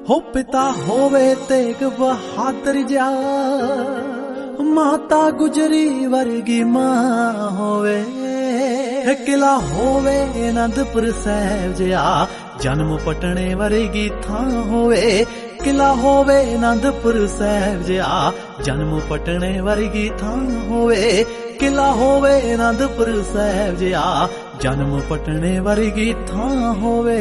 हो पिता होवे तेग बहादुर जा, माता गुजरी वर्गी मां होवे। किला होवे आनंदपुर साहिब जिहा, जन्म पटने वर्गी थां होवे। किला होवे आनंदपुर साहिब जिहा, जन्म पटने वर्गी थां होवे। किला होवे आनंदपुर साहिब जिहा, जन्म पटने वर्गी थां होवे।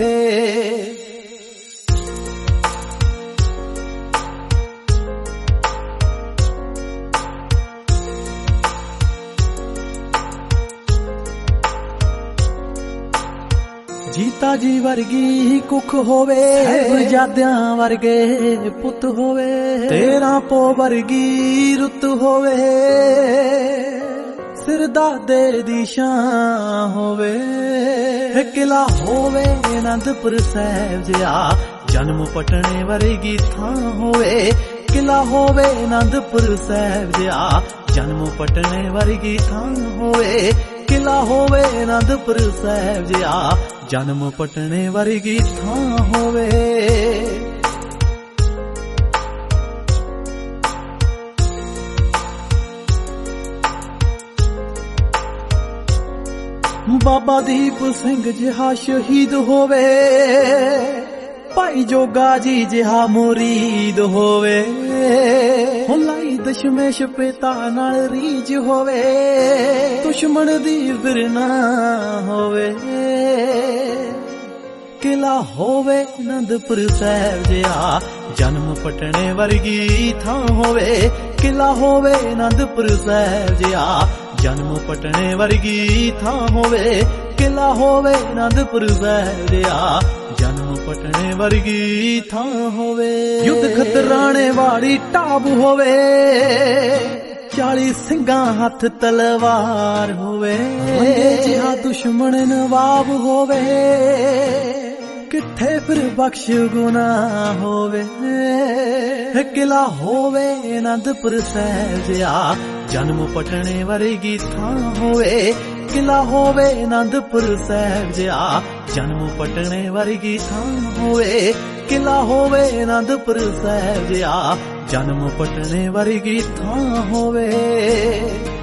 जीता जी वर्गी कुख होवे, जाद्यां वर्गे पुत होवे। 13 पो वर्गी रुत होवे, सिर दादे दी शान होवे। किला होवे आनंदपुर साहिब जिहा, जन्म पटने वर्गी थां होवे। किला होवे आनंदपुर साहिब जिहा, जन्म पटने वर्गी थां होवे। किला होवे आनंदपुर साहिब जिहा, जन्म पटने वर्गी थां होवे। बाबा दीप सिंह जिहा शहीद होवे, भाई जोगा जी जिहा मुरीद होवे। लाई दशमेश पिता नाल रीज होवे, दुश्मन दी बिरना होवे। किला होवे आनंदपुर साहिब जिहा, जन्म पटने वर्गी थां होवे। किला होवे आनंदपुर साहिब जिहा, जन्म पटने वर्गी थां होवे। किला होवे आनंदपुर साहिब जिहा, जन्म पटने वर्गी थां होवे। युद्ध खतराने वाली टाब होवे, 40 ਸਿੰਘਾਂ हथ तलवार होवे। जिहा दुश्मन नवाब होवे, किथे फिर बख्श गुनाह होवे। किला होवे आनंदपुर साहिब जिहा, जन्म पटने वर्गी थां होवे। किला होवे आनंदपुर साहिब जिहा, जन्म पटने वर्गी थां होवे। किला होवे आनंदपुर साहिब जिहा, जन्म पटने वर्गी थां होवे।